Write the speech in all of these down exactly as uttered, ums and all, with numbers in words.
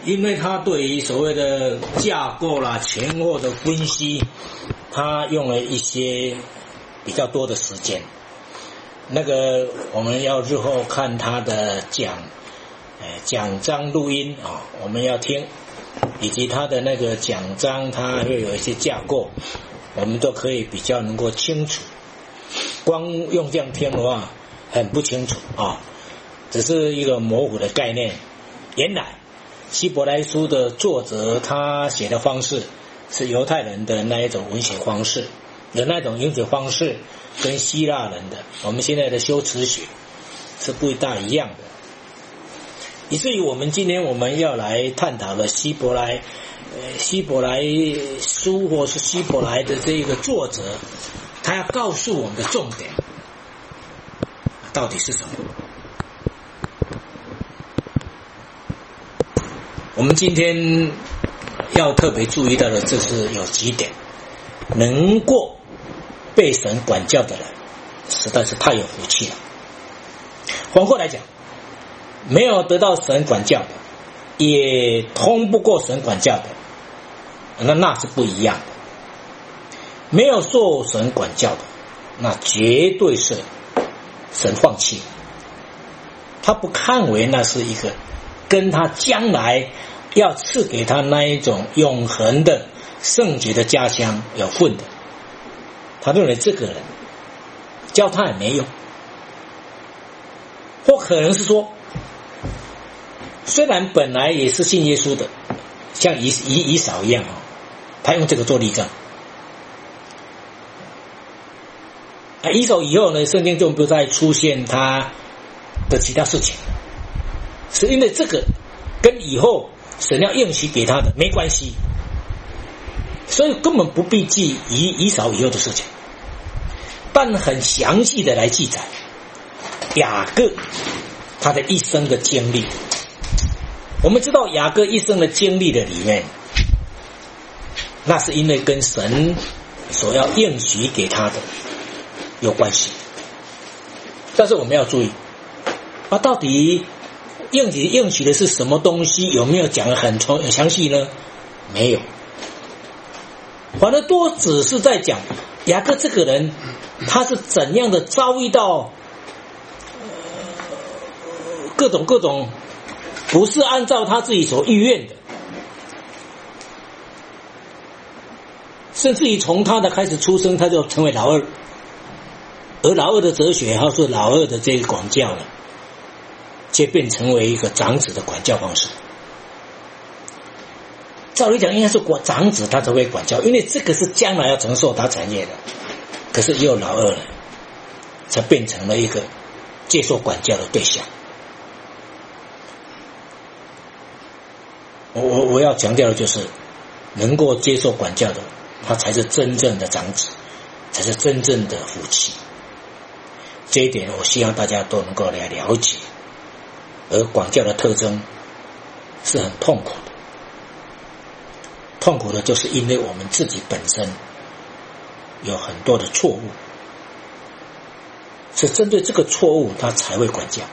因为他对于所谓的架构啦、前后的分析，他用了一些比较多的时间。那个我们要日后看他的讲，呃，讲章录音啊，我们要听，以及他的那个讲章，他会有一些架构，我们都可以比较能够清楚。光用这样听的话，很不清楚啊，只是一个模糊的概念。原来希伯来书的作者他写的方式是犹太人的那一种文学方式，有那种文学方式跟希腊人的我们现在的修辞学是不大一样的，以至于我们今天我们要来探讨的希伯来呃希伯来书或是希伯来的这个作者，他要告诉我们的重点到底是什么。我们今天要特别注意到的，就是有几点，能够被神管教的人实在是太有福气了。反过来讲，没有得到神管教的，也通不过神管教的，那那是不一样的。没有受神管教的，那绝对是神放弃了，他不看为那是一个跟他将来要赐给他那一种永恒的圣洁的家乡有份的，他认为这个人教他也没用，或可能是说，虽然本来也是信耶稣的，像以以以扫一样啊，他用这个做例证。啊，以扫以后呢，圣经就不再出现他的其他事情，是因为这个跟以后神要应许给他的没关系，所以根本不必记以以扫以后的事情，但很详细的来记载雅各他的一生的经历。我们知道雅各一生的经历的里面，那是因为跟神所要应许给他的有关系，但是我们要注意啊，到底应许应许的是什么东西？有没有讲得很详细呢？没有，反正都只是在讲雅各这个人他是怎样的遭遇到、呃、各种各种不是按照他自己所预愿的，甚至于从他的开始出生他就成为老二，而老二的哲学或是老二的这个管教呢，却变成为一个长子的管教方式。照理讲应该是管长子他才会管教，因为这个是将来要承受他产业的，可是只有老二呢才变成了一个接受管教的对象。我我我要强调的就是，能够接受管教的他才是真正的长子，才是真正的福气。这一点我希望大家都能够来了解。而管教的特征是很痛苦的，痛苦的就是因为我们自己本身有很多的错误，是针对这个错误他才会管教，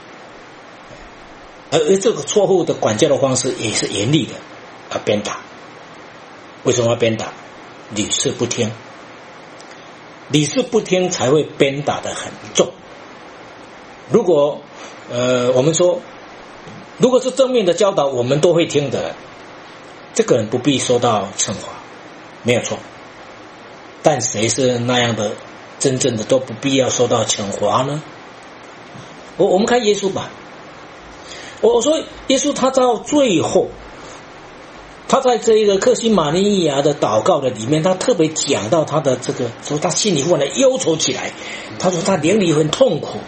而这个错误的管教的方式也是严厉的，要鞭打。为什么要鞭打？屡试不听，屡试不听才会鞭打得很重。如果呃，我们说，如果是正面的教导，我们都会听的，这个人不必受到惩罚，没有错。但谁是那样的，真正的都不必要受到惩罚呢？我我们看耶稣吧，我我说耶稣他到最后，他在这个客西马尼亚的祷告的里面，他特别讲到他的这个，说他心里忽然忧愁起来，他说他灵里很痛苦。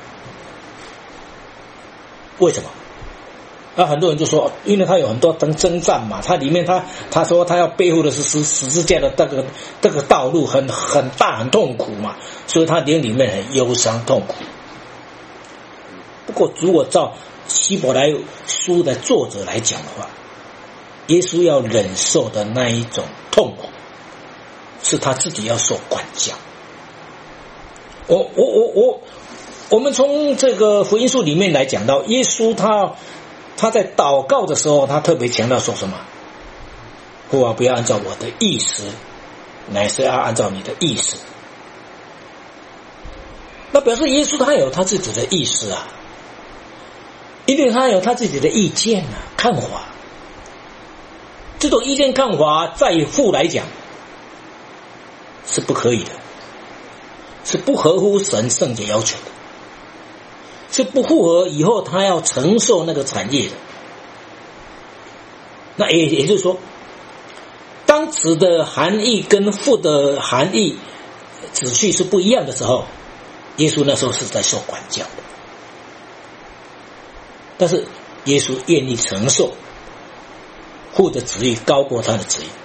为什么？啊，很多人就说，因为他有很多征征战嘛，他里面他他说他要背负的是十十字架的这个这个道路很很大很痛苦嘛，所以他灵里面很忧伤痛苦。不过，如果照希伯来书的作者来讲的话，耶稣要忍受的那一种痛苦，是他自己要受管教。我我我我。我们从这个福音书里面来讲到，耶稣他他在祷告的时候，他特别强调说什么？父啊，不要按照我的意思，乃是要按照你的意思。那表示耶稣他有他自己的意思啊，因为他有他自己的意见啊、看法。这种意见看法在父来讲是不可以的，是不合乎神圣洁要求的，是不符合以后他要承受那个产业的。那也也就是说，当子的含义跟父的含义子序是不一样的时候，耶稣那时候是在受管教的，但是耶稣愿意承受父的旨意高过他的旨意。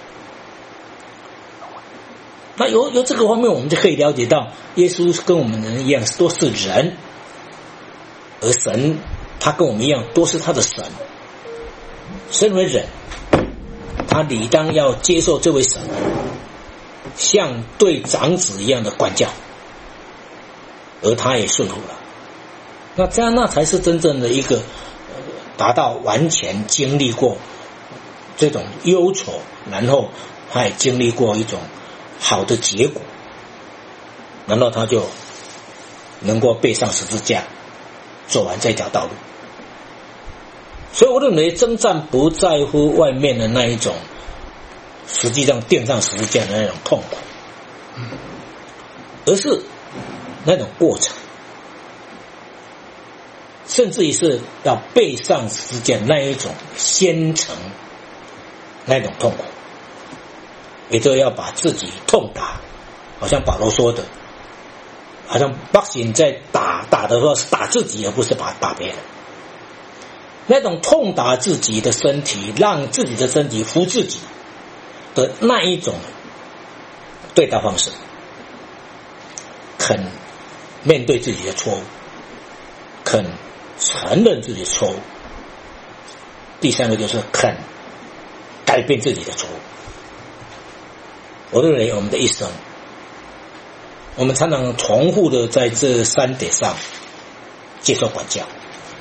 那由由这个方面，我们就可以了解到，耶稣跟我们人一样，都是人，而神他跟我们一样，都是他的神。身为人，他理当要接受这位神像对长子一样的管教，而他也顺服了。那这样，那才是真正的一个达到完全经历过这种忧愁，然后他也经历过一种好的结果，然后他就能够背上十字架，走完这条道路。所以我认为征战不在乎外面的那一种实际上钉上十字架的那种痛苦，而是那种过程，甚至于是要背上十字架那一种先成那种痛苦，也就要把自己痛打，好像保罗说的，好像 boxing 在打打的时候是打自己，而不是把打别人。那种痛打自己的身体，让自己的身体服自己的那一种对待方式，肯面对自己的错误，肯承认自己的错误。第三个就是肯改变自己的错误。我认为我们的一生，我们常常重复的在这三点上接受管教，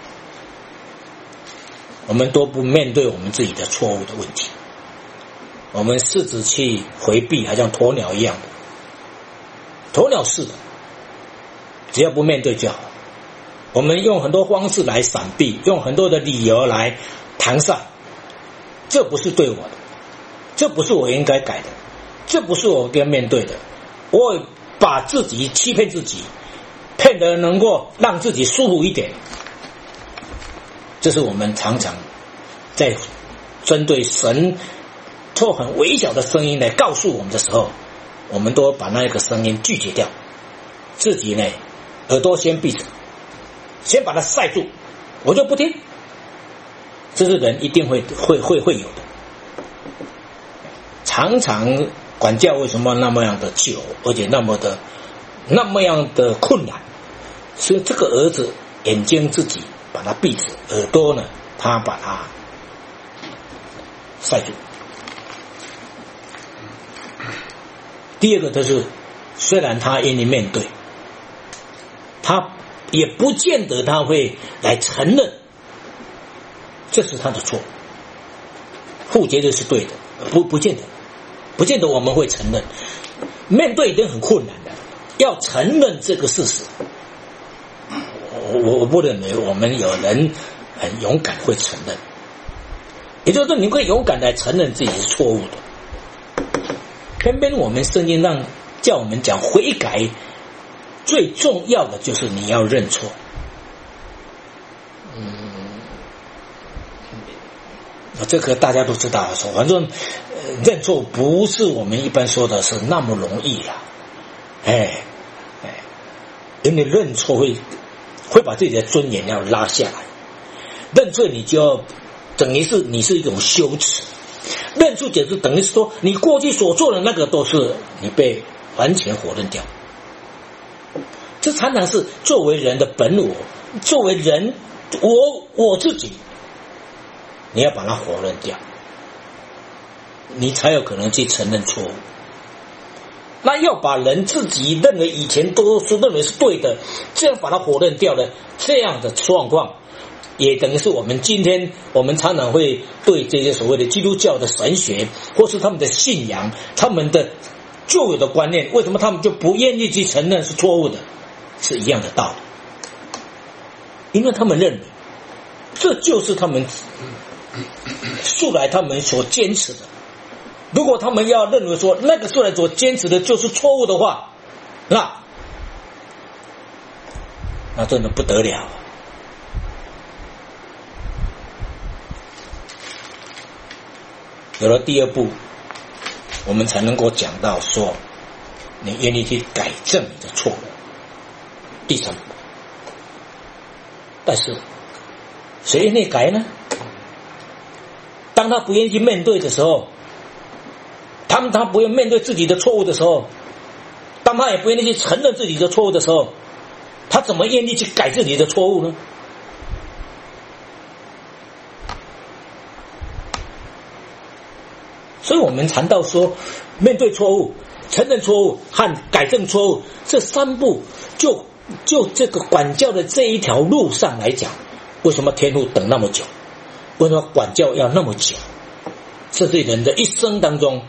我们都不面对我们自己的错误的问题，我们试着去回避，好像鸵鸟一样的。鸵鸟是的，只要不面对就好。我们用很多方式来闪避，用很多的理由来搪塞，这不是对我的，这不是我应该改的，这不是我应该面对的。我把自己欺骗自己，骗得能够让自己舒服一点，这是我们常常在针对神透很微小的声音来告诉我们的时候，我们都把那个声音拒绝掉，自己呢耳朵先闭着，先把它塞住，我就不听。这是人一定会会会会有的。常常管教为什么那么样的久，而且那么的那么样的困难？所以这个儿子眼睛自己把它闭着，耳朵呢他把它塞住。第二个就是虽然他愿意面对，他也不见得他会来承认这是他的错，父绝对是对的，不不见得不见得我们会承认，面对已经很困难的，要承认这个事实，我我不认为我们有人很勇敢会承认，也就是说你会勇敢来承认自己是错误的。偏偏我们圣经上叫我们讲悔改，最重要的就是你要认错。嗯，这个大家都知道，说反正、呃、认错不是我们一般说的是那么容易啦，哎哎，因为认错会会把自己的尊严要拉下来，认错你就要等于是你是一种羞耻。认错就是等于是说，你过去所做的那个都是你被完全否认掉。这常常是作为人的本我，作为人，我我自己，你要把它否认掉，你才有可能去承认错误。那要把人自己认为以前都是认为是对的，这样把它否认掉的这样的状况， 也等于是我们今天我们常常会对这些所谓的基督教的神学或是他们的信仰，他们的旧有的观念，为什么他们就不愿意去承认是错误的，是一样的道理。因为他们认为这就是他们素来他们所坚持的，如果他们要认为说那个素来所坚持的就是错误的话，那那真的不得了。有了第二步，我们才能够讲到说你愿意去改正你的错误。第三步，但是谁愿意改呢？当他不愿意去面对的时候，当他不愿意面对自己的错误的时候，当他也不愿意去承认自己的错误的时候，他怎么愿意去改自己的错误呢？所以我们谈到说，面对错误、承认错误和改正错误这三步，就就这个管教的这一条路上来讲，为什么天父等那么久？为什么管教要那么久？甚至人的一生当中，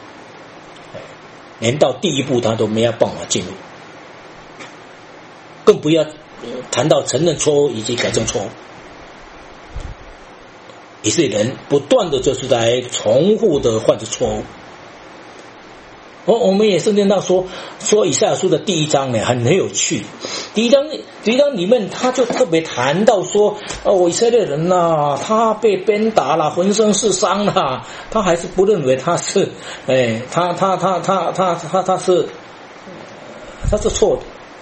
连到第一步他都没有办法进入，更不要谈到承认错误以及改正错误。以色列人不断的就是在重复的犯着错误。我我们也是念到说说以赛亚书的第一章呢，很很有趣。第一章第一章里面他就特别谈到说，哦，以色列人呐、啊，他被鞭打了，浑身是伤了，他还是不认为他是，哎，他他他他他他他是他是错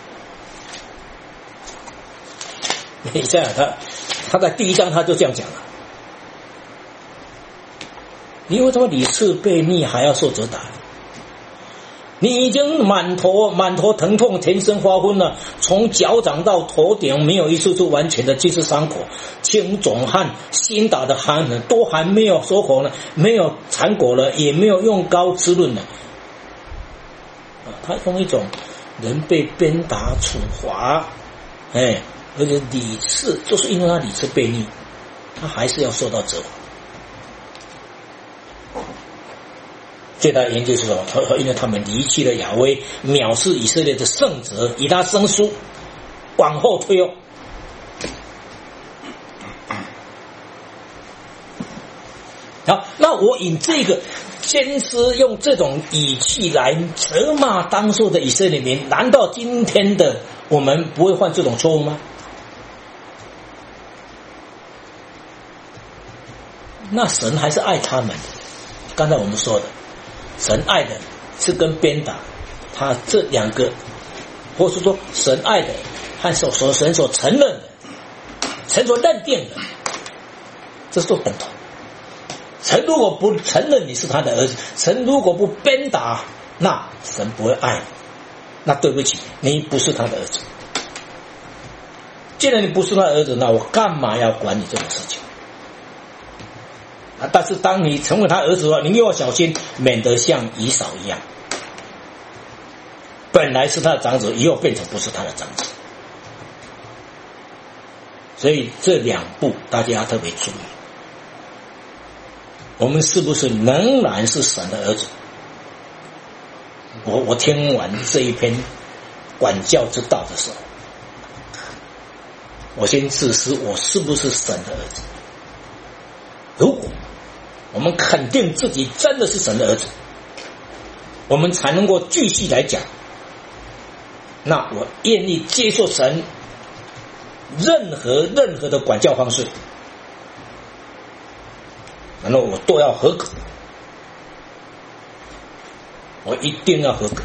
的。以赛亚他他在第一章他就这样讲了。你为什么屡次被逆还要受责打？你已经满头满头疼痛，全身发昏了，从脚掌到头顶没有一处是完全的即是伤口，青肿和新打的寒呢都还没有收口呢，没有缠裹了，也没有用膏滋润了。他用一种人被鞭打处罚，哎，而且屡次就是因为他屡次被逆，他还是要受到责罚。最大的原因就是什么？因为他们离弃了亚威，藐视以色列的圣者，以他生疏，往后退哦。好，那我以这个坚持用这种语气来责骂当初的以色列民，难道今天的我们不会犯这种错误吗？那神还是爱他们。刚才我们说的，神爱的是跟鞭打，他这两个，或是说神爱的和所所神所承认的，神所认定的，这是都等同。神如果不承认你是他的儿子，神如果不鞭打，那神不会爱你。那对不起，你不是他的儿子。既然你不是他的儿子，那我干嘛要管你这种事情？但是当你成为他儿子的话，你又要小心，免得像以扫一样，本来是他的长子，以后变成不是他的长子。所以这两步大家要特别注意，我们是不是仍然是神的儿子？我我听完这一篇管教之道的时候，我先自思，我是不是神的儿子？如果我们肯定自己真的是神的儿子，我们才能够继续来讲，那我愿意接受神任何任何的管教方式，然后我都要合格，我一定要合格。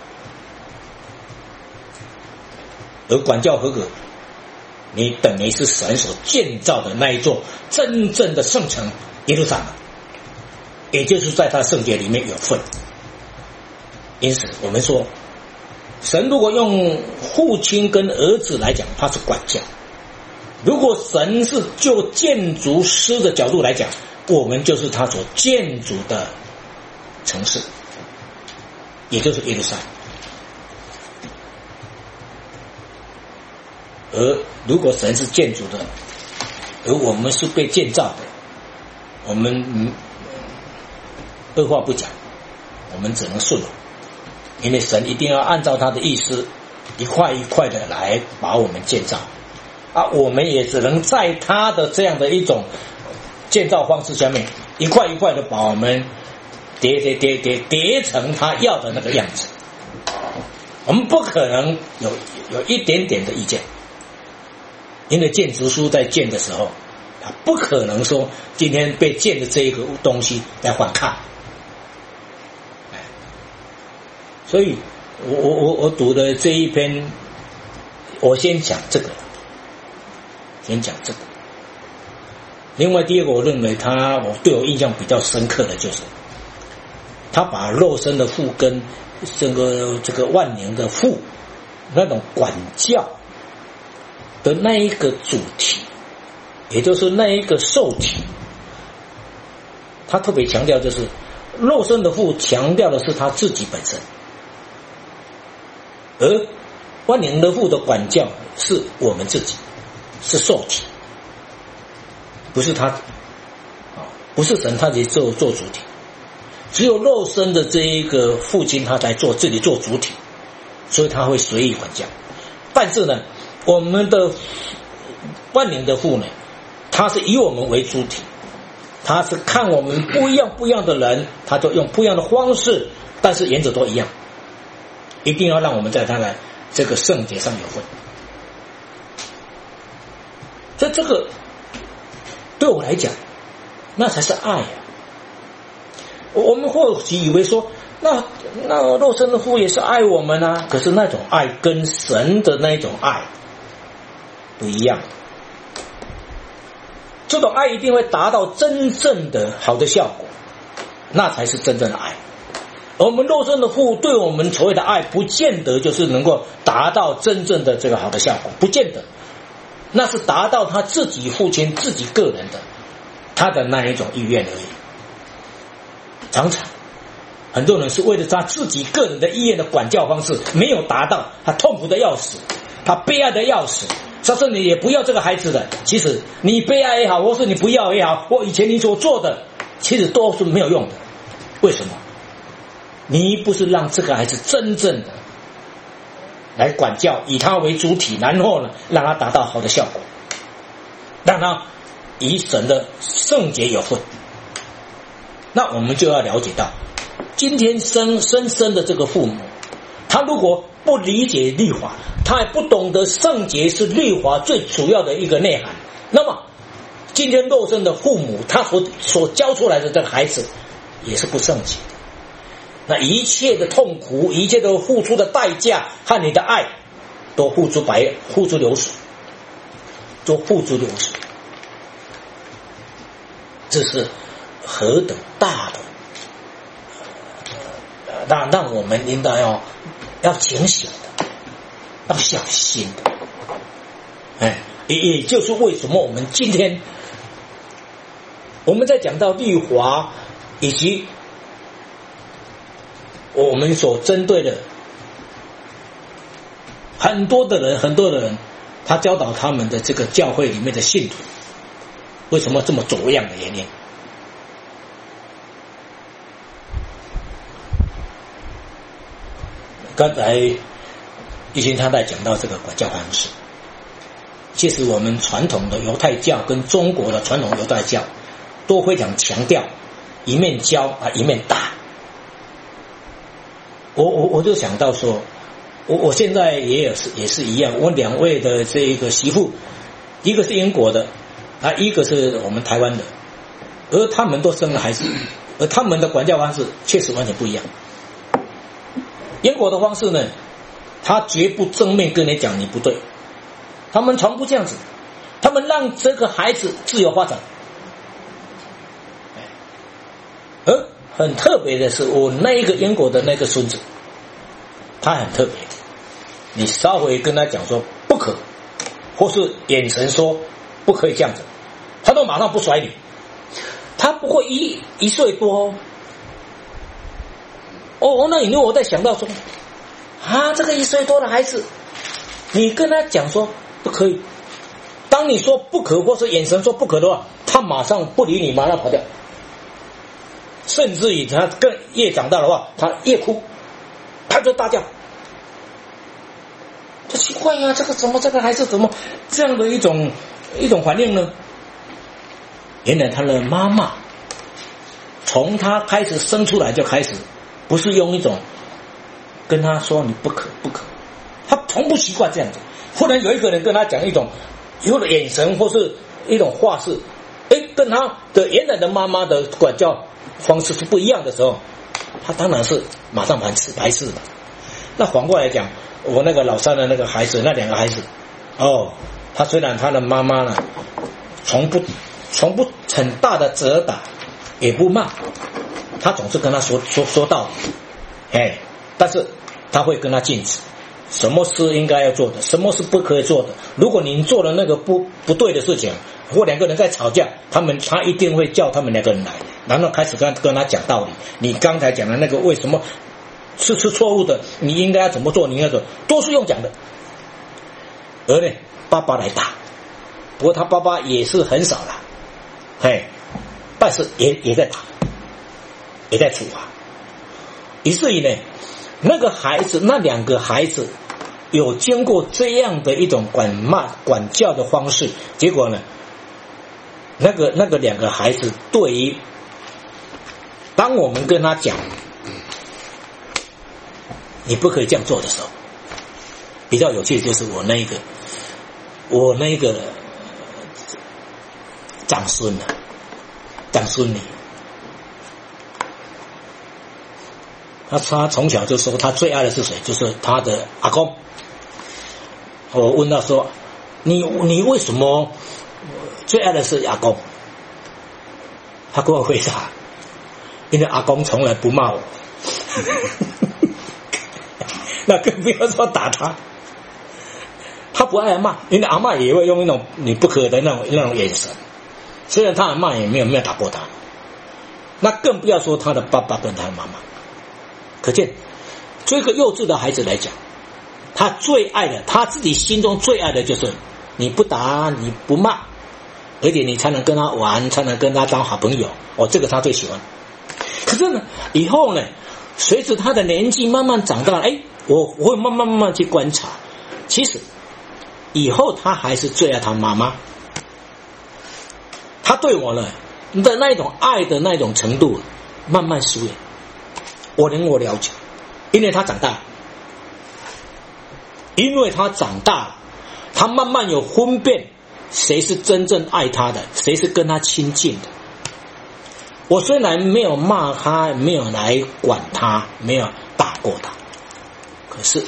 而管教合格，你等于是神所建造的那一座真正的圣城耶路撒冷，也就是在他圣洁里面有份。因此我们说，神如果用父亲跟儿子来讲，他是管教；如果神是就建筑师的角度来讲，我们就是他所建筑的城市，也就是耶路撒冷。而如果神是建筑的而我们是被建造的，我们嗯二话不讲，我们只能顺从，因为神一定要按照他的意思一块一块的来把我们建造啊，我们也只能在他的这样的一种建造方式下面，一块一块的把我们叠叠叠叠叠成他要的那个样子。我们不可能有有一点点的意见，因为建筑师在建的时候，他不可能说今天被建的这一个东西来反抗。所以我我我我读的这一篇，我先讲这个，先讲这个。另外第二个，我认为他我对我印象比较深刻的就是，他把肉身的父跟这个这个万灵的父那种管教的那一个主题，也就是那一个受体，他特别强调就是肉身的父强调的是他自己本身，而万灵的父的管教是我们自己，是受体，不是他，不是神他自己做做主体，只有肉身的这一个父亲他才做自己做主体，所以他会随意管教。但是呢，我们的万灵的父呢，他是以我们为主体，他是看我们不一样不一样的人，他就用不一样的方式，但是原则都一样，一定要让我们在他的这个圣洁上有份。这这个对我来讲，那才是爱啊！我们或许以为说，那那肉身的父也是爱我们啊，可是那种爱跟神的那种爱不一样。这种爱一定会达到真正的好的效果，那才是真正的爱。而我们肉身的父对我们所谓的爱，不见得就是能够达到真正的这个好的效果，不见得，那是达到他自己父亲自己个人的他的那一种意愿而已。常常很多人是为了他自己个人的意愿的管教方式没有达到，他痛苦的要死，他悲哀的要死，他说你也不要这个孩子的，其实你悲哀也好，或是你不要也好，或以前你所做的其实都是没有用的。为什么？你不是让这个孩子真正的来管教，以他为主体，然后呢让他达到好的效果，让他以神的圣洁有份。那我们就要了解到，今天生生生的这个父母，他如果不理解律法，他也不懂得圣洁是律法最主要的一个内涵，那么今天肉身的父母他所所教出来的这个孩子也是不圣洁的。那一切的痛苦，一切的付出的代价和你的爱都付诸白付诸流水，都付诸流水。这是何等大的，让让我们应当要要警醒的，要小心的。哎，也也就是为什么我们今天我们在讲到律法以及我们所针对的很多的人，很多的人，他教导他们的这个教会里面的信徒，为什么这么走样的原因？刚才以前他在讲到这个管教方式，其实我们传统的犹太教跟中国的传统犹太教都非常强调一面教啊一面打。我我我就想到说，我我现在也有是也是一样，我两位的这一个媳妇，一个是英国的啊，一个是我们台湾的，而他们都生了孩子，而他们的管教方式确实完全不一样。英国的方式呢，他绝不正面跟你讲你不对，他们从不这样子，他们让这个孩子自由发展。而很特别的是，我那一个英国的那个孙子，他很特别，你稍微跟他讲说不可，或是眼神说不可以这样子，他都马上不甩你。他不会一一岁多哦，哦，那因为我在想到说，啊，这个一岁多的孩子，你跟他讲说不可以，当当你说不可或是眼神说不可的话，他马上不理你，马上跑掉。甚至于他更越长大的话，他越哭，他就大叫。这奇怪呀、啊，这个怎么这个孩子怎么这样的一种一种反应呢？原来他的妈妈从他开始生出来就开始，不是用一种跟他说你不可不可，他从不习惯这样子。忽然有一个人跟他讲一种以后的眼神或是一种话式，哎，跟他的原来的妈妈的管教方式是不一样的时候，他当然是马上排斥排斥的。那反过来讲，我那个老三的那个孩子，那两个孩子，哦，他虽然他的妈妈呢，从不从不很大的责打，也不骂，他总是跟他说说说道理，哎，但是他会跟他禁止，什么是应该要做的，什么是不可以做的。如果您做了那个不不对的事情，或两个人在吵架，他们他一定会叫他们两个人来，然后开始跟跟他讲道理。你刚才讲的那个为什么是是错误的，你应该要怎么做，你应该怎么，都是用讲的。而呢，爸爸来打，不过他爸爸也是很少了，嘿，但是也也在打，也在处罚。于是于呢，那个孩子，那两个孩子有经过这样的一种管骂管教的方式，结果呢，那个那个两个孩子对于当我们跟他讲你不可以这样做的时候，比较有趣的就是我那一个我那个长孙啊，长孙女，他他从小就说他最爱的是谁，就是他的阿公。我问他说，你你为什么最爱的是阿公？他跟我回答，因为阿公从来不骂我。那更不要说打他，他不爱骂，因为阿嬷也会用一种你不可的那种那种眼神。虽然他阿嬷也没有没有打过他，那更不要说他的爸爸跟他的妈妈。可见，对一个幼稚的孩子来讲，他最爱的，他自己心中最爱的就是你不打，你不骂，而且你才能跟他玩，才能跟他当好朋友。哦，这个他最喜欢。可是呢，以后呢，随着他的年纪慢慢长大，哎，我我会慢慢慢慢去观察，其实以后他还是最爱他妈妈。他对我呢的那一种爱的那一种程度慢慢疏远，我能我了解，因为他长大，因为他长大了，他慢慢有分辨谁是真正爱他的，谁是跟他亲近的。我虽然没有骂他，没有来管他，没有打过他，可是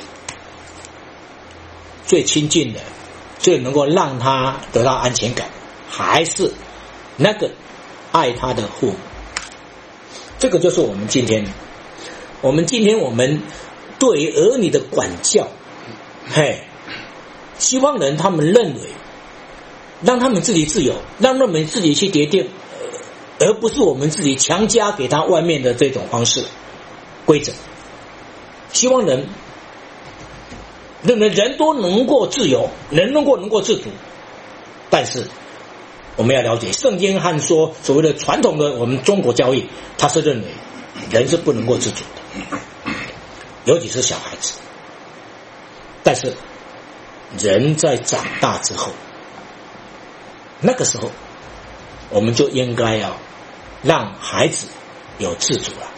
最亲近的，最能够让他得到安全感，还是那个爱他的父母。这个就是我们今天我们今天我们对于儿女的管教，嘿，希望人他们认为让他们自己自由，让他们自己去决定，而不是我们自己强加给他外面的这种方式规则。希望人认为人都能够自由，人能够能够自主，但是我们要了解圣经和说所谓的传统的我们中国教育，他是认为人是不能够自主的，尤其是小孩子。但是人在长大之后，那个时候我们就应该要让孩子有自主了。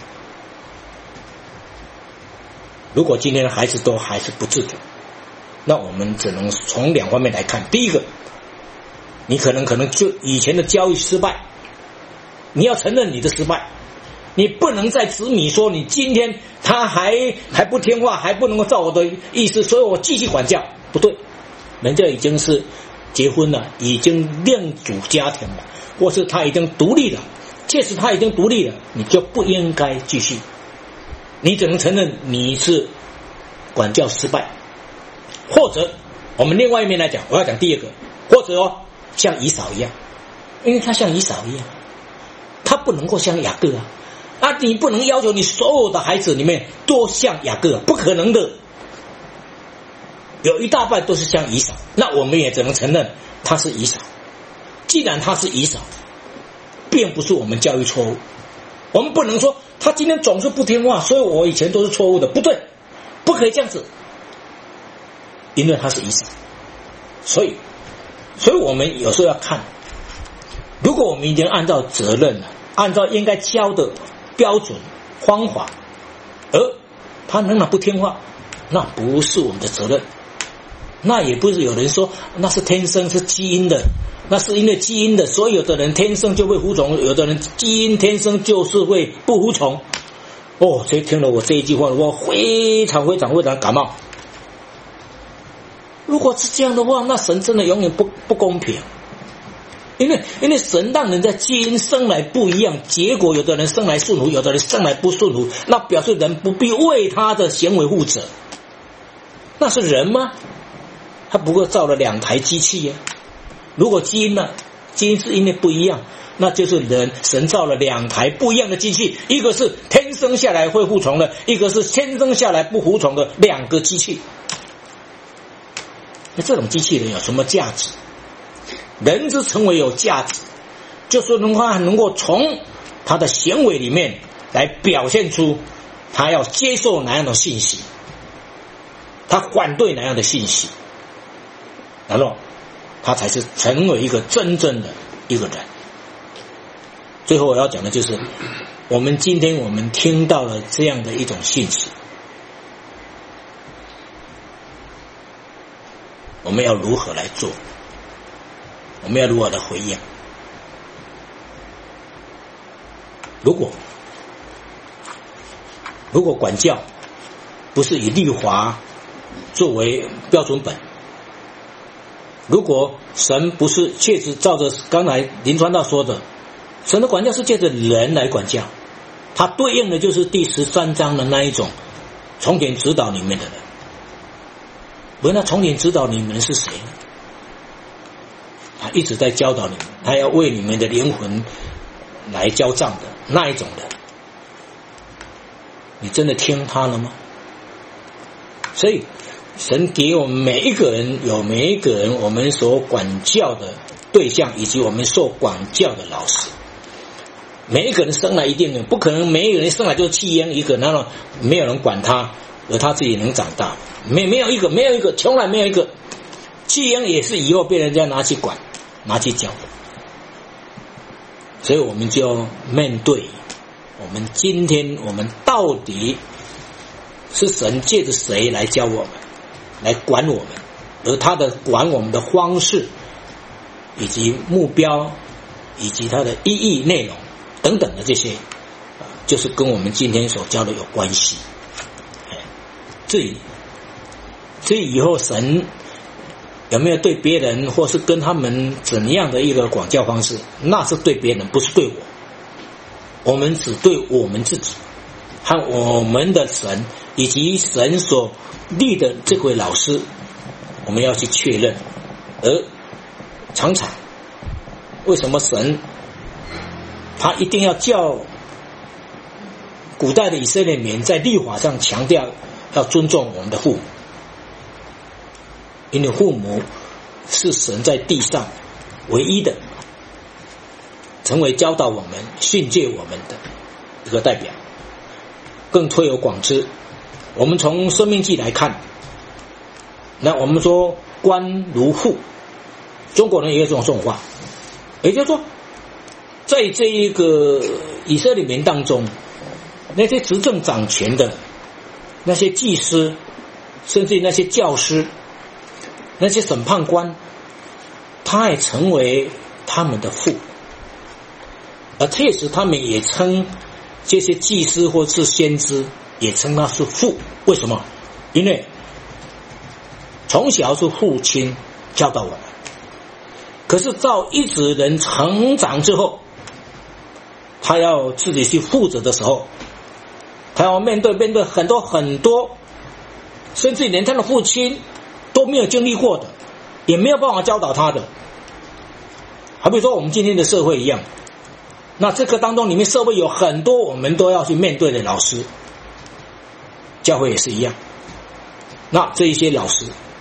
如果今天的孩子都还是不自主，那我们只能从两方面来看。第一个，你可能可能就以前的教育失败，你要承认你的失败，你不能再执迷说你今天他还还不听话，还不能够照我的意思，所以我继续管教。不对，人家已经是结婚了，已经另组家庭了，或是他已经独立了，确实他已经独立了，你就不应该继续，你只能承认你是管教失败。或者我们另外一面来讲，我要讲第二个，或者哦像以扫一样，因为他像以扫一样，他不能够像雅各啊，啊你不能要求你所有的孩子里面都像雅各，不可能的。 有一大半都是像以扫，那我们也只能承认他是以扫。既然他是以扫，并不是我们教育错误，我们不能说他今天总是不听话，所以我以前都是错误的，不对，不可以这样子，因为他是以扫。所以所以我们有时候要看，如果我们已经按照责任了，按照应该教的标准方法，而他仍然不听话，那不是我们的责任。那也不是有人说那是天生，是基因的，那是因为基因的，所以有的人天生就会服从，有的人基因天生就是会不服从。哦，所以听了我这一句话，我非常非常非常感冒。如果是这样的话，那神真的永远不不公平。因为因为神让人在基因生来不一样，结果有的人生来顺服，有的人生来不顺服，那表示人不必为他的行为负责。那是人吗？他不过造了两台机器呀。如果基因呢，基因是因为不一样，那就是人神造了两台不一样的机器，一个是天生下来会服从的，一个是天生下来不服从的，两个机器。那这种机器人有什么价值？人之成为有价值，就是能够能够从他的行为里面来表现出他要接受哪样的信息，他反对哪样的信息，然后他才是成为一个真正的一个人。最后我要讲的就是，我们今天我们听到了这样的一种信息，我们要如何来做？我们要如何来回应？如果如果管教不是以律法作为标准本，如果神不是确实照着刚才林传道说的，神的管教是借着人来管教，它对应的就是第十三章的那一种从前指导你们的人。问那从前指导你们是谁呢？他一直在教导你们，他要为你们的灵魂来交账的那一种的，你真的听他了吗？所以神给我们每一个人有每一个人我们所管教的对象，以及我们受管教的老师。每一个人生来一定的，不可能每一个人生来就是弃婴一个，然后没有人管他，而他自己能长大，没没有一个，没有一个，从来没有一个。弃婴也是以后被人家拿去管，拿去教。所以我们就面对我们今天我们到底是神借着谁来教我们，来管我们，而他的管我们的方式以及目标以及他的意义内容等等的这些，就是跟我们今天所教的有关系。至于至于以后神有没有对别人或是跟他们怎样的一个管教方式，那是对别人，不是对我。我们只对我们自己和我们的神以及神所立的这位老师，我们要去确认。而常常为什么神他一定要叫古代的以色列民在律法上强调要尊重我们的父母？因为父母是神在地上唯一的成为教导我们训诫我们的一个代表。更推而广之，我们从申命记来看，那我们说官如父，中国人也有这种说法，也就是说在这一个以色列民当中，那些执政掌权的那些祭司，甚至那些教师，那些审判官，他也成为他们的父，而确实他们也称这些祭司或是先知也称他是父。为什么？因为从小是父亲教导我们，可是到一直人成长之后，他要自己去负责的时候，他要面对面对很多很多，甚至连他的父亲都没有经历过的，也没有办法教导他的。好比说我们今天的社会一样，那这个当中里面社会有很多我们都要去面对的老师，教会也是一样。那这一些老师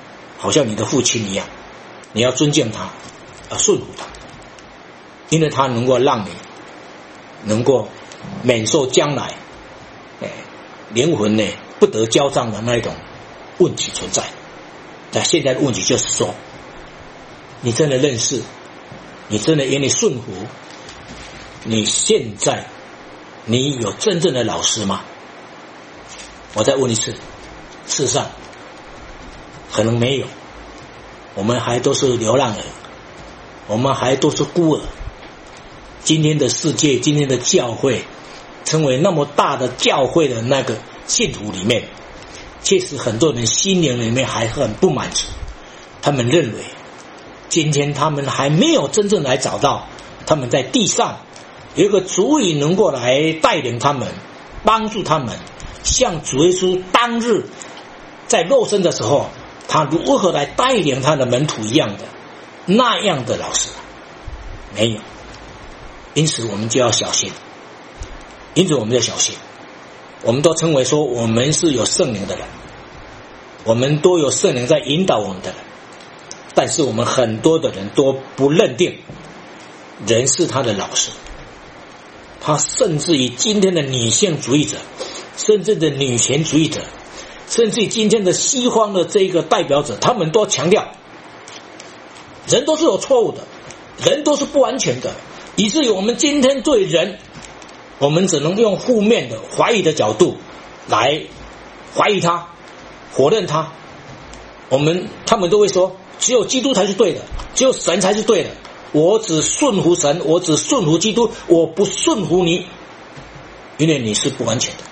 好像你的父亲一样，你要尊敬他，要顺服他，因为他能够让你能够免受将来哎灵魂呢不得交账的那种问题存在。那现在的问题就是说，你真的认识，你真的愿意顺服，你现在你有真正的老师吗？我再问一次，事实上可能没有，我们还都是流浪儿，我们还都是孤儿。今天的世界，今天的教会成为那么大的教会的那个信徒里面，确实很多人心灵里面还很不满足，他们认为今天他们还没有真正来找到他们在地上有一个足以能够来带领他们，帮助他们像主耶稣当日在肉身的时候他如何来带领他的门徒一样的那样的老师，没有。因此我们就要小心，因此我们要小心。我们都称为说我们是有圣灵的人，我们都有圣灵在引导我们的人，但是我们很多的人都不认定人是他的老师。他甚至于今天的女性主义者，甚至的女权主义者，甚至于今天的西方的这个代表者，他们都强调人都是有错误的，人都是不完全的，以至于我们今天对人，我们只能用负面的怀疑的角度来怀疑他，否认他。我们他们都会说只有基督才是对的，只有神才是对的，我只顺服神，我只顺服基督，我不顺服你，因为你是不完全的。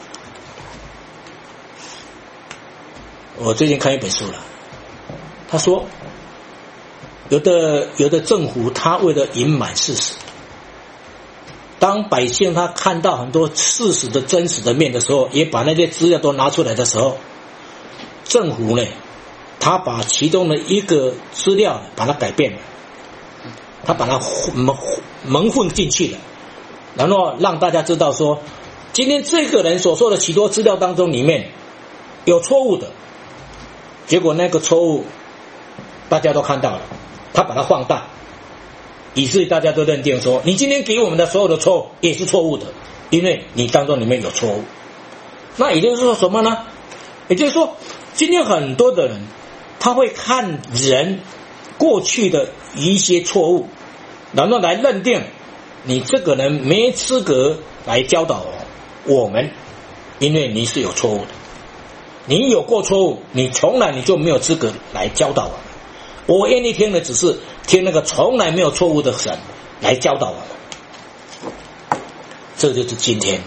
我最近看一本书了，他说有的有的政府他为了隐瞒事实，当百姓他看到很多事实的真实的面的时候，也把那些资料都拿出来的时候，政府呢他把其中的一个资料把它改变了，他把它蒙蒙混进去了，然后让大家知道说今天这个人所说的许多资料当中里面有错误的，结果那个错误大家都看到了，他把它放大，以至于大家都认定说你今天给我们的所有的错误也是错误的，因为你当中里面有错误。那也就是说什么呢？也就是说今天很多的人他会看人过去的一些错误，然后来认定你这个人没资格来教导我们，因为你是有错误的，你有过错误，你从来你就没有资格来教导我们。我愿意听的只是听那个从来没有错误的神来教导我们。这就是今天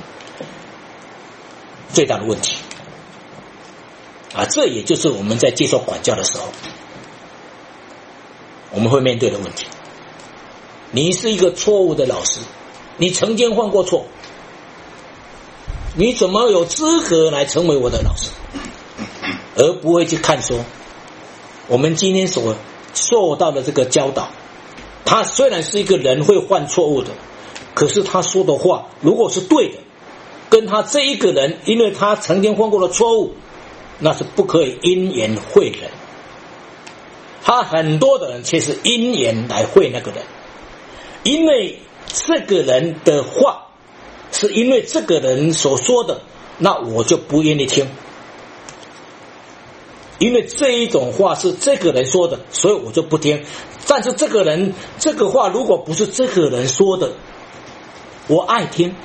最大的问题啊！这也就是我们在接受管教的时候我们会面对的问题。你是一个错误的老师，你曾经犯过错，你怎么有资格来成为我的老师？而不会去看说我们今天所受到的这个教导，他虽然是一个人会犯错误的，可是他说的话如果是对的，跟他这一个人因为他曾经犯过的错误，那是不可以因言毁人。他很多的人却是因言来毁那个人，因为这个人的话是因为这个人所说的，那我就不愿意听，因为这一种话是这个人说的，所以我就不听。但是这个人这个话如果不是这个人说的，我爱听。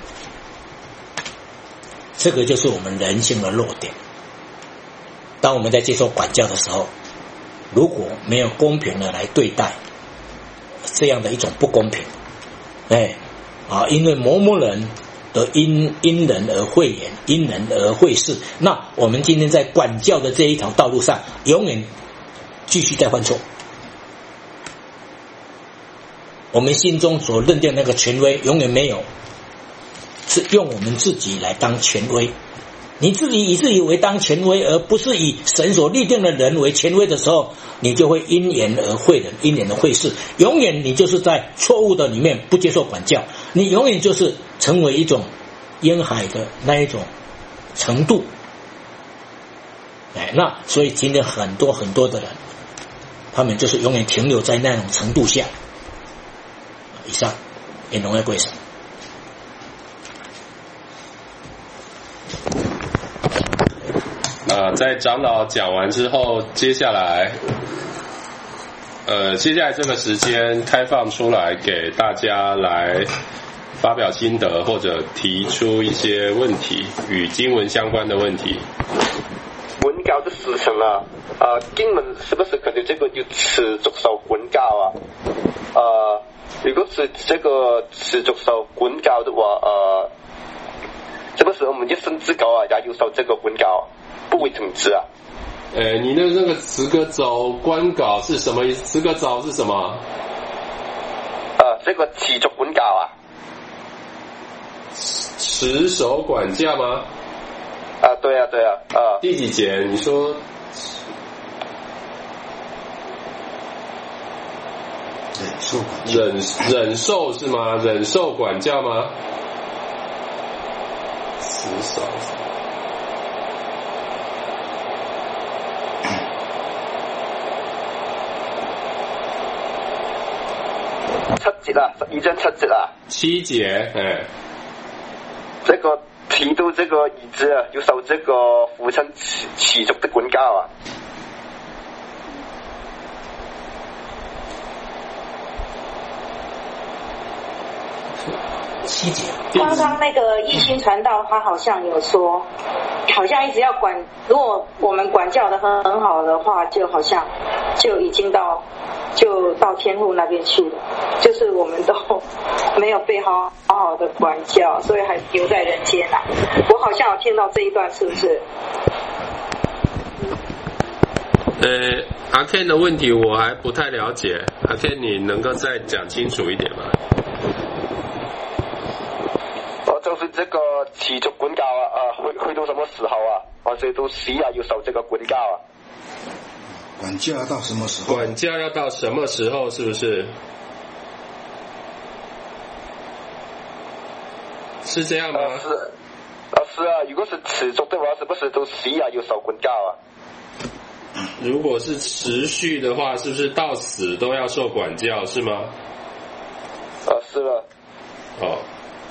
这个就是我们人性的弱点。当我们在接受管教的时候，如果没有公平的来对待这样的一种不公平，哎啊，因为某某人的因因人而讳言，因人而讳事，那我们今天在管教的这一条道路上永远继续在犯错。我们心中所认定那个权威永远没有，是用我们自己来当权威。你自己以自己为当权威，而不是以神所立定的人为权威的时候，你就会因言而讳人，因言而讳事，永远你就是在错误的里面不接受管教，你永远就是成为一种婴孩的那一种程度。哎，那所以今天很多很多的人他们就是永远停留在那种程度下。以上，也农业贵省。 啊，在长老讲完之后，接下来，呃，接下来这个时间开放出来给大家来发表心得，或者提出一些问题与经文相关的问题。 管教的事情啊，啊，经文是不是可能这个要持续受管教啊？呃，如果是这个持续受管教的话，呃，是不是我们一生之久啊，也要受这个管教？不会停止啊！ 呃，你的那个持个走观稿是什么意思？持个走是什么？ 呃，这个持续管教啊。 持守管教吗？ 啊，对啊，对啊，啊。 第几节？你说忍受管教忍忍受是吗？忍受管教吗？持守。 七节啊，十二章七节啊。 七节，哎。 这个提到这个儿子啊，要受这个父亲持持续的管教啊。 七节。 刚刚那个一心传道，他好像有说，好像一直要管，如果我们管教的很很好的话，就好像就已经到就到天父那边去了，就是我们都没有被好好好的管教，所以还留在人间啊。我好像有听到这一段，是不是？ 呃，阿 Ken 的问题我还不太了解，阿 Ken 你能够再讲清楚一点吗？ 哦，就是这个持续管教啊，啊，去去到什么时候啊？或者到死啊，要受这个管教啊？ 管教要到什么时候？ 管教要到什么时候？是不是？是这样吗？ 啊是，啊是啊，如果是持续的话，是不是到死啊要受管教啊？ 如果是持续的话，是不是到死都要受管教？是吗？ 啊，是了。 哦。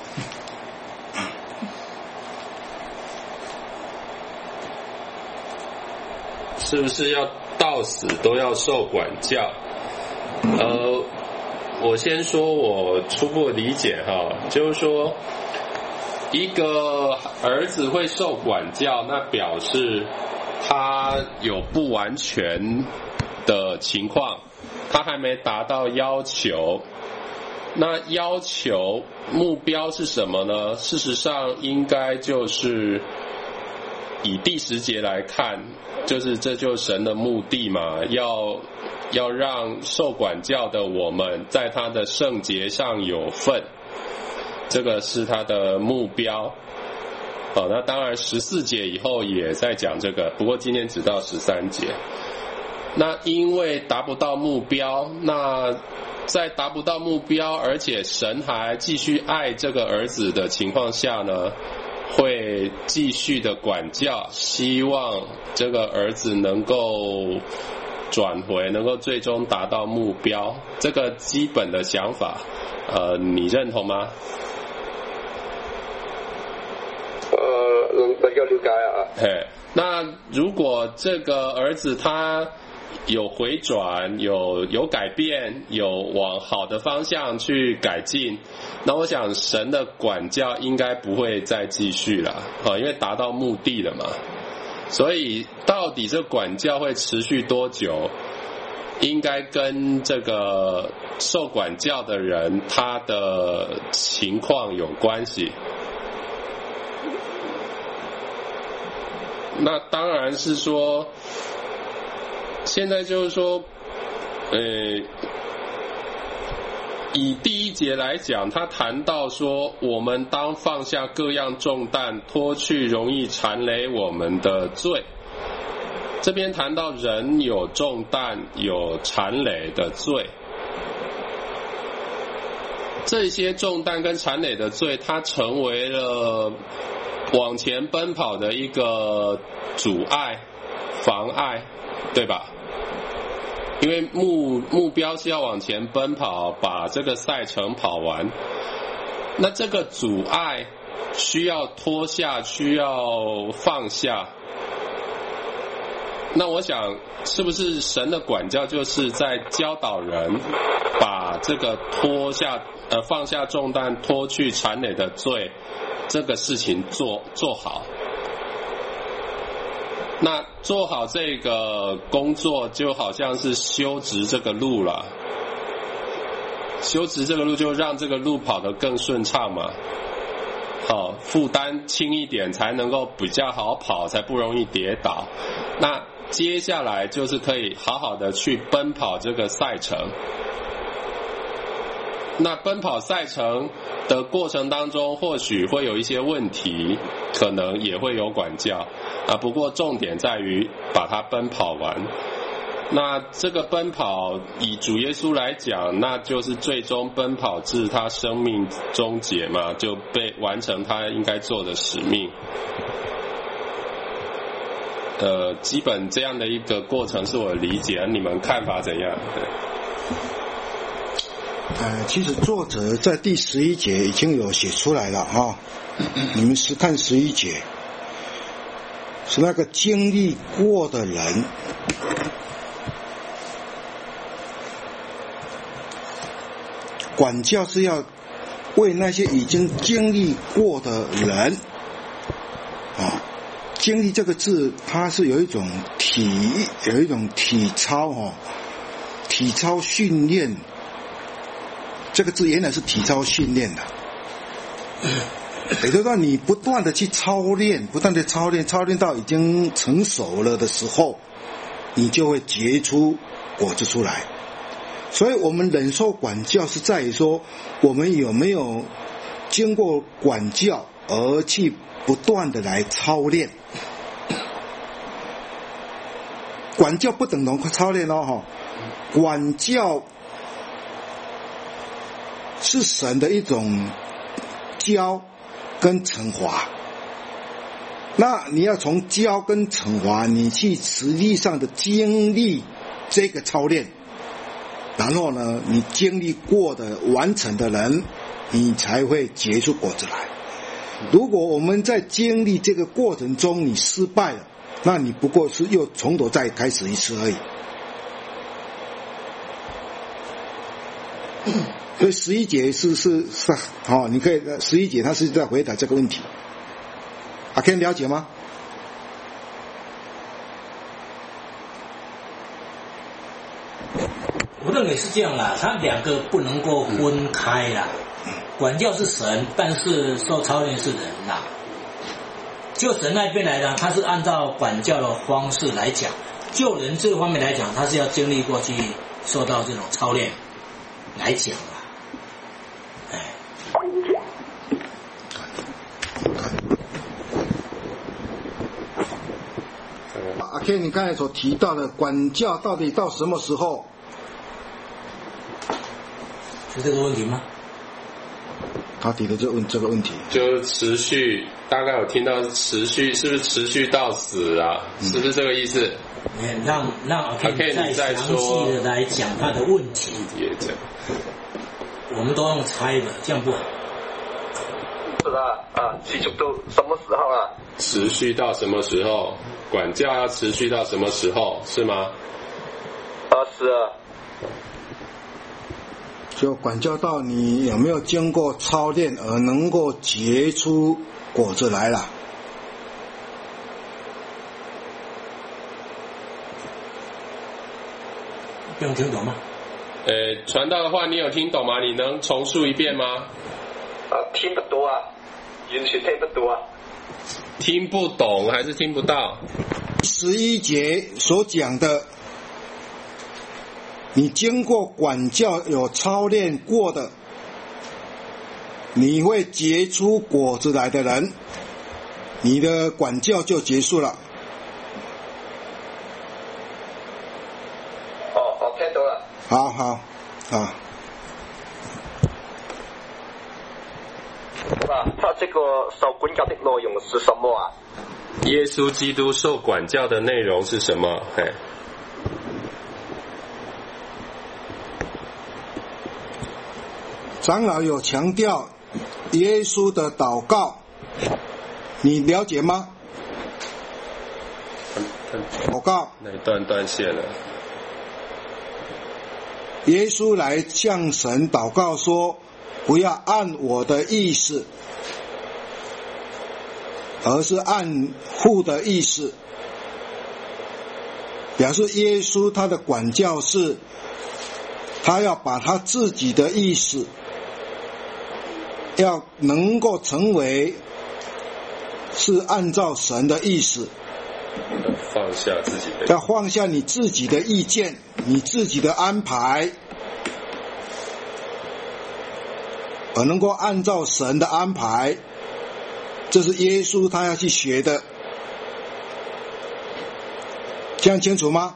是不是要到死都要受管教？呃，我先说我初步理解哈，就是说，一个儿子会受管教，那表示他有不完全的情况，他还没达到要求。那要求目标是什么呢？事实上应该就是以第十节来看，就是这就是神的目的嘛，要要让受管教的我们在他的圣洁上有份，这个是他的目标。好，那当然十四节以后也在讲这个，不过今天只到十三节。那因为达不到目标，那在达不到目标，而且神还继续爱这个儿子的情况下呢，会继续的管教，希望这个儿子能够转回，能够最终达到目标。这个基本的想法，呃，你认同吗？ 呃，能能够了解啊。 嘿，那如果这个儿子他有回转，有有改变，有往好的方向去改进，那我想神的管教应该不会再继续了，因为达到目的了嘛。所以到底这管教会持续多久，应该跟这个受管教的人他的情况有关系。那当然是说，现在就是说，呃，以第一节来讲，他谈到说，我们当放下各样重担，脱去容易缠累我们的罪。这边谈到人有重担，有缠累的罪。这些重担跟缠累的罪，它成为了往前奔跑的一个阻碍、妨碍，对吧？ 因为目目标是要往前奔跑，把这个赛程跑完。那这个阻碍需要脱下，需要放下。那我想，是不是神的管教就是在教导人把这个脱下呃放下重担，脱去缠累的罪这个事情做做好？那做好这个工作就好像是修直这个路了，修直这个路就让这个路跑得更顺畅嘛。好，负担轻一点才能够比较好跑，才不容易跌倒。那接下来就是可以好好的去奔跑这个赛程。那奔跑赛程的过程当中，或许会有一些问题，可能也会有管教啊。不过重点在于把它奔跑完。那这个奔跑以主耶稣来讲，那就是最终奔跑至他生命终结嘛，就被完成他应该做的使命。呃，基本这样的一个过程是我的理解，你们看法怎样？对。 呃，其实作者在第十一节已经有写出来了哈、哦，你们是看十一节，是那个经历过的人，管教是要为那些已经经历过的人啊、哦。经历这个字，它是有一种体，有一种体操哦，体操训练。这个字原来是体操训练的，也就是说你不断的去操练，不断的操练，操练到已经成熟了的时候，你就会结出果子出来。所以我们忍受管教是在于说，我们有没有经过管教而去不断的来操练。管教不等同操练哦，管教是神的一种教跟惩罚。那你要从教跟惩罚，你去实际上的经历这个操练，然后呢，你经历过的完成的人，你才会结出果子来。如果我们在经历这个过程中你失败了，那你不过是又从头再开始一次而已。所以十一节是是是好、哦，你可以十一节他是在回答这个问题。阿 Ken 了解吗？ 我认为是这样啦，它两个不能够分开啦。管教是神，但是受操练是人啦。就神那边来讲，他是按照管教的方式来讲；就人这方面来讲，他是要经历过去受到这种操练来讲啦。哎， 阿 Ken， 你刚才所提到的管教到底到什么时候？ 是这个问题吗？ 他提的就问这个问题， 就持续，大概有听到持续，是不是持续到死啊？嗯、是不是这个意思？ 让让阿 Ken 再详细的来讲他的问题。 也这样， 我们都用猜的，这样不好。 是啊，啊，持续到什么时候啊？ 持续到什么时候？管教要持续到什么时候？是吗？ 啊，是啊。 就管教到你有没有经过操练而能够结出果子来了。 这样听懂吗？ 呃，传道的话你有听懂吗？你能重述一遍吗？ 啊，听不到啊，完全聽不到啊。 聽不懂還是聽不到？ 十一節所講的，你經過管教有操練過的，你會結出果子來的人，你的管教就結束了。 哦，我聽到了。 好好好。 他這個受管教的內容是什麼啊？ 耶穌基督受管教的內容是什麼？嘿， 长老有强调耶稣的祷告，你了解吗？祷告那一段断线了。 耶稣来向神祷告说，不要按我的意思，而是按父的意思，表示耶稣他的管教是他要把他自己的意思要能够成为是按照神的意思， 放下自己的， 要放下你自己的意见，你自己的安排，而能够按照神的安排，这是耶稣他要去学的，这样清楚吗？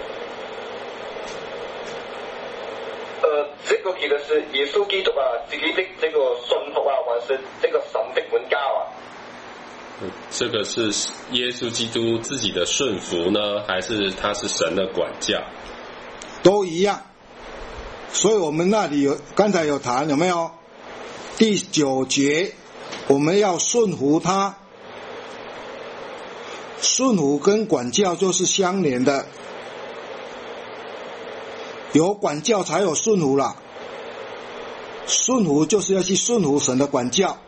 呃，这个其實是耶穌基督啊自己的這個信服啊，還是這個神的管教啊？ 嗯，这个是耶稣基督自己的顺服呢，还是他是神的管教？ 都一样。所以我们那里有刚才有谈有没有？第九节我们要顺服他，顺服跟管教就是相连的，有管教才有顺服啦。顺服就是要去顺服神的管教，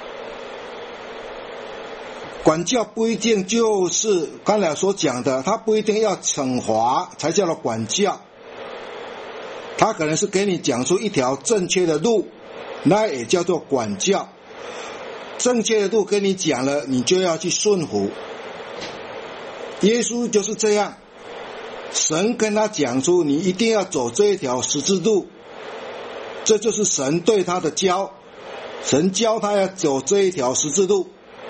管教不一定就是刚才所讲的，他不一定要惩罚才叫做管教，他可能是给你讲出一条正确的路，那也叫做管教。正确的路跟你讲了，你就要去顺服。耶稣就是这样，神跟他讲出你一定要走这一条十字路，这就是神对他的教，神教他要走这一条十字路。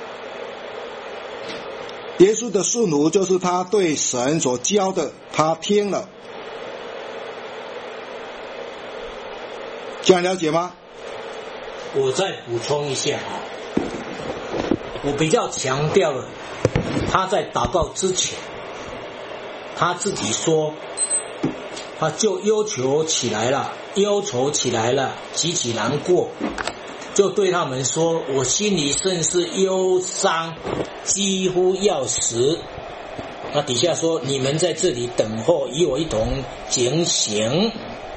耶稣的顺服就是他对神所教的，他听了。这样了解吗？ 我再补充一下啊，我比较强调了他在祷告之前，他自己说，他就忧愁起来了，忧愁起来了，极其难过，就对他们说，我心里甚是忧伤，几乎要死。那底下说，你们在这里等候，与我一同警醒。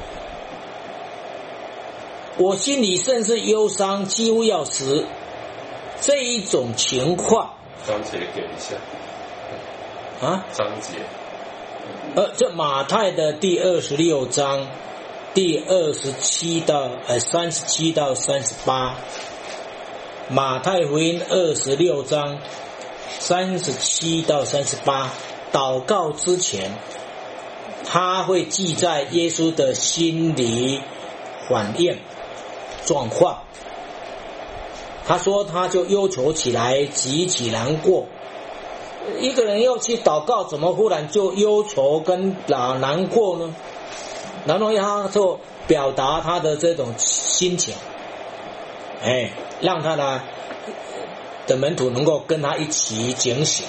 我心里甚是忧伤，几乎要死。这一种情况， 章节给一下啊， 章节， 呃，这马太的第二十六章，第二十七到呃三十七到三十八，马太福音二十六章三十七到三十八，祷告之前，他会记在耶稣的心里反应状况。他说他就忧愁起来，极其难过。一个人要去祷告，怎么忽然就忧愁跟难过呢？然后他就表达他的这种心情，哎，让他的的门徒能够跟他一起警醒，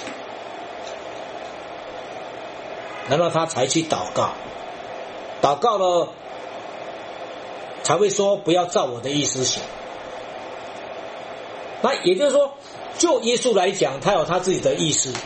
然后他才去祷告，祷告了才会说不要照我的意思行。那也就是说，就耶稣来讲，他有他自己的意思，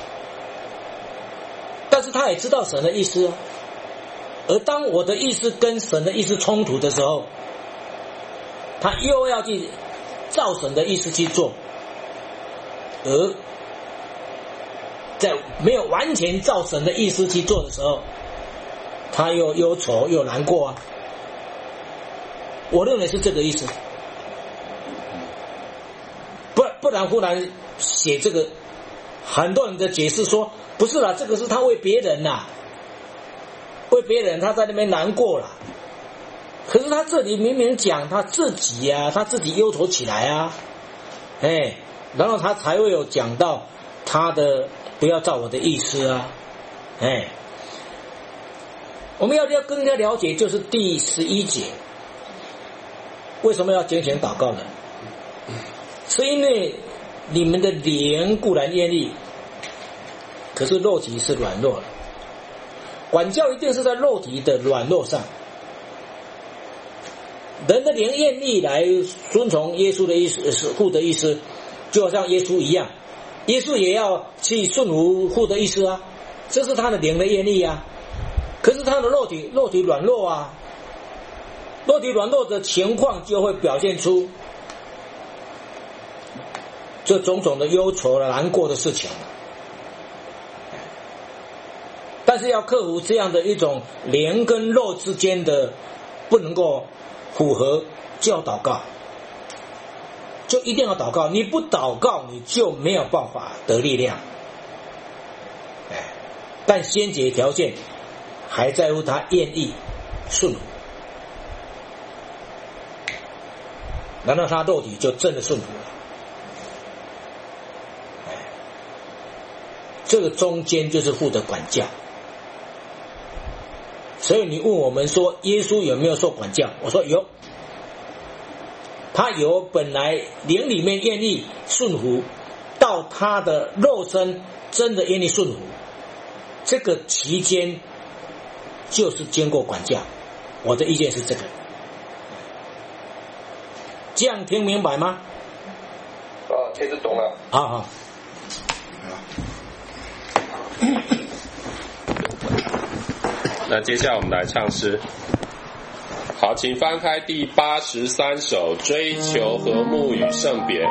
但是他也知道神的意思。而当我的意思跟神的意思冲突的时候，他又要去照神的意思去做，而在没有完全照神的意思去做的时候，他又忧愁又难过啊。我认为是这个意思。不不然忽然写这个，很多人的解释说不是啦，这个是他为别人啦，为别人他在那边难过了。可是他这里明明讲他自己啊，他自己忧愁起来啊，哎，然后他才会有讲到他的不要照我的意思啊，哎，我们要要更加了解就是第十一节，为什么要警醒祷告呢？是因为你们的灵固然愿意，可是肉体是软弱的。管教一定是在肉体的软弱上， 人的灵愿意来遵从耶稣的意思，父的意思，就好像耶稣一样，耶稣也要去顺服父的意思啊，这是他的灵的愿意啊。可是他的肉体肉体软弱啊，肉体软弱的情况就会表现出这种种的忧愁难过的事情。但是要克服这样的一种灵跟肉之间的不能够符合，就要祷告，就一定要祷告。你不祷告，你就没有办法得力量。但先决条件还在乎他愿意顺服，难道他肉体就真的顺服了？这个中间就是父的管教。所以你问我们说耶稣有没有受管教，我说有，他有本来灵里面愿意顺服，到他的肉身真的愿意顺服，这个期间就是经过管教。我的意见是这个，这样听明白吗？ 啊，听得懂了。 好好。 那接下来我们来唱诗。好，请翻开第八十三首《追求和睦与圣别》。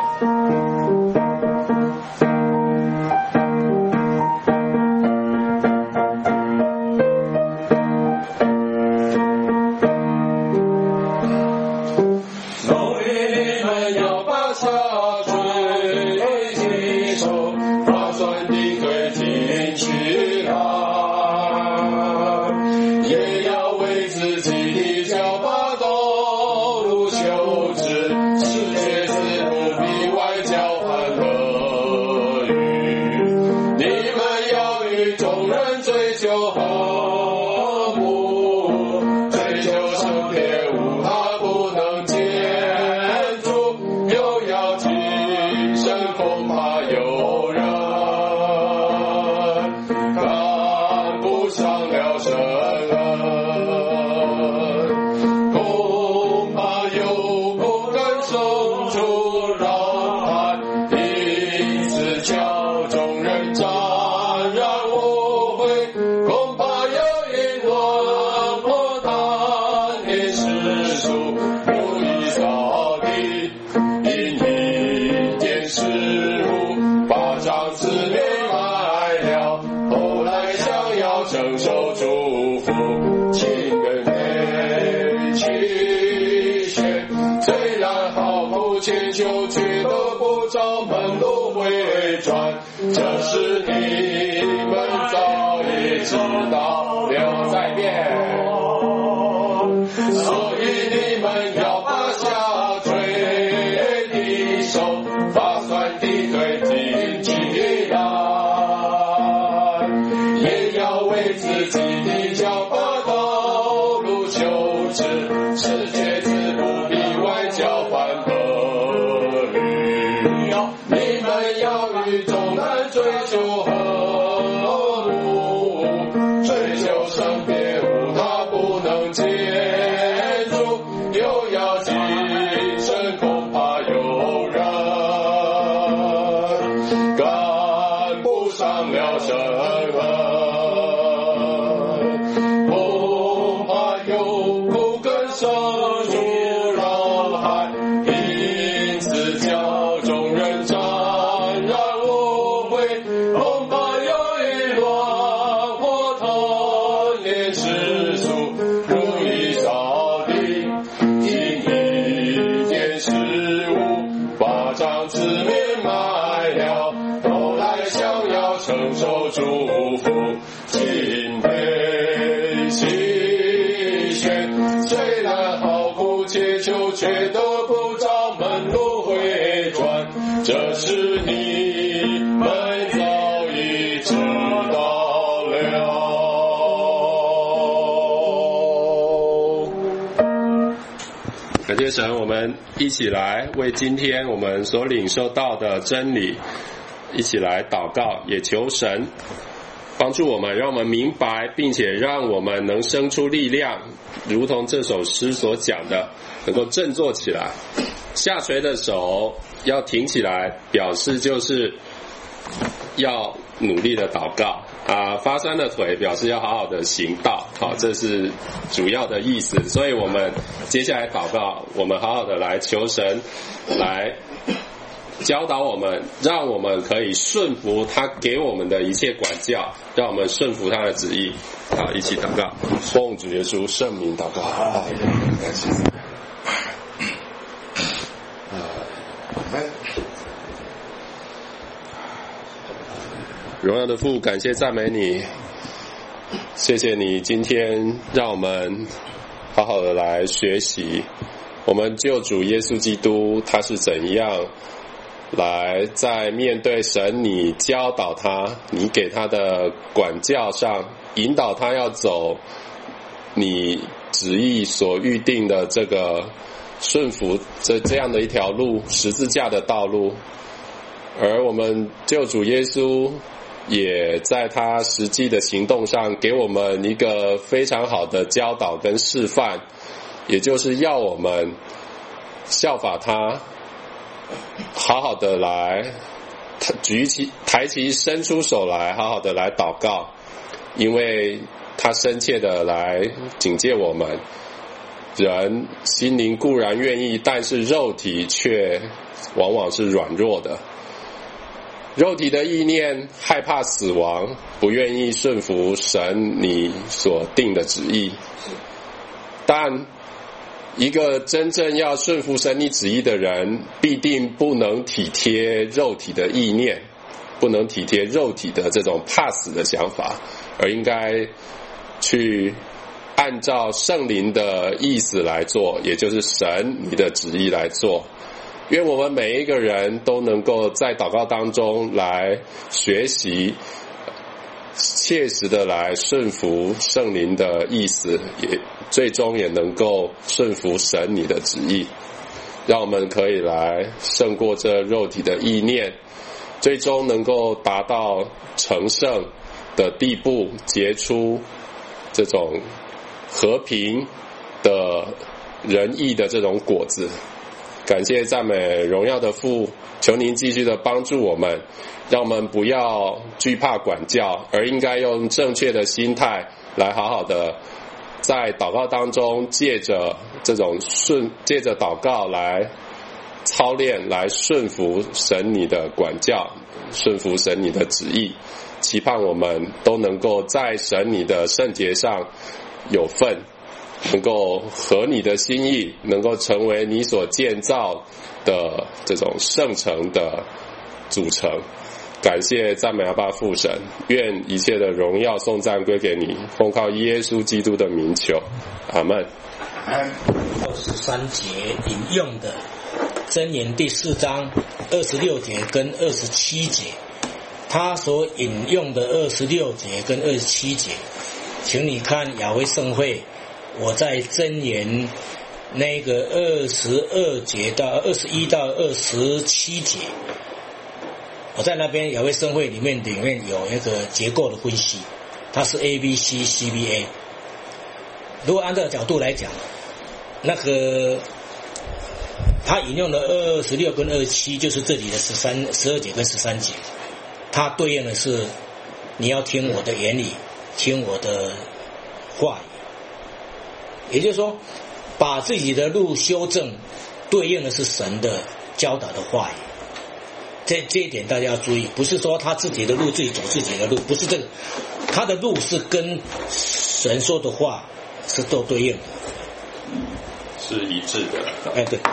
感谢神，我们一起来为今天我们所领受到的真理一起来祷告，也求神帮助我们，让我们明白，并且让我们能生出力量，如同这首诗所讲的，能够振作起来。下垂的手要挺起来，表示就是要努力的祷告啊，发酸的腿表示要好好的行道，好，这是主要的意思。所以我们接下来祷告，我们好好的来求神来教导我们，让我们可以顺服他给我们的一切管教，让我们顺服他的旨意。好，一起祷告，奉主耶稣圣名祷告。好，感谢。荣耀的父，感谢赞美你，谢谢你今天让我们好好的来学习我们救主耶稣基督他是怎样来在面对神你教导他，你给他的管教上引导他要走你旨意所预定的这个顺服这这样的一条路，十字架的道路。而我们救主耶稣也在他实际的行动上给我们一个非常好的教导跟示范，也就是要我们效法他，好好的来举起抬起伸出手来，好好的来祷告，因为他深切的来警戒我们，人心灵固然愿意，但是肉体却往往是软弱的。肉体的意念害怕死亡，不愿意顺服神你所定的旨意。但一个真正要顺服神你旨意的人，必定不能体贴肉体的意念，不能体贴肉体的这种怕死的想法，而应该去按照圣灵的意思来做，也就是神你的旨意来做。愿我们每一个人都能够在祷告当中来学习，切实的来顺服圣灵的意思，也最终也能够顺服神你的旨意，让我们可以来胜过这肉体的意念，最终能够达到成圣的地步，结出这种和平的仁义的这种果子。感谢赞美荣耀的父，求您继续的帮助我们，让我们不要惧怕管教，而应该用正确的心态来好好的在祷告当中，借着这种顺借着祷告来操练，来顺服神你的管教，顺服神你的旨意，期盼我们都能够在神你的圣洁上有份，能够合你的心意，能够成为你所建造的这种圣城的组成。感谢赞美阿爸父神，愿一切的荣耀颂赞归给你，奉靠耶稣基督的名求，阿们。 二十三节引用的箴言第四章二十六节跟二十七节，他所引用的二十六节跟二十七节，请你看雅威圣会，我在箴言那个二十二节到二十一到二十七节，我在那边雅威圣会里面里面有一个结构的分析，它是 A B C C B A。 如果按照角度来讲，那个他引用的二十六跟二十七就是这里的十三十二节跟十三节，它对应的是你要听我的言语，听我的话语，也就是说把自己的路修正，对应的是神的教导的话语。这这一点大家要注意，不是说他自己的路自己走自己的路，不是这个，他的路是跟神说的话是都对应的， 是一致的。 哎，对。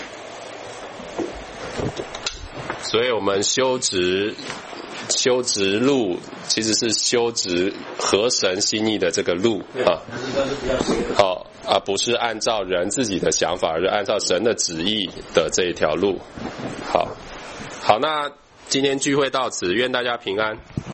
所以我们修直修直路其实是修直合神心意的这个路啊，好啊，不是按照人自己的想法，而是按照神的旨意的这一条路。好，好，那今天聚会到此，愿大家平安。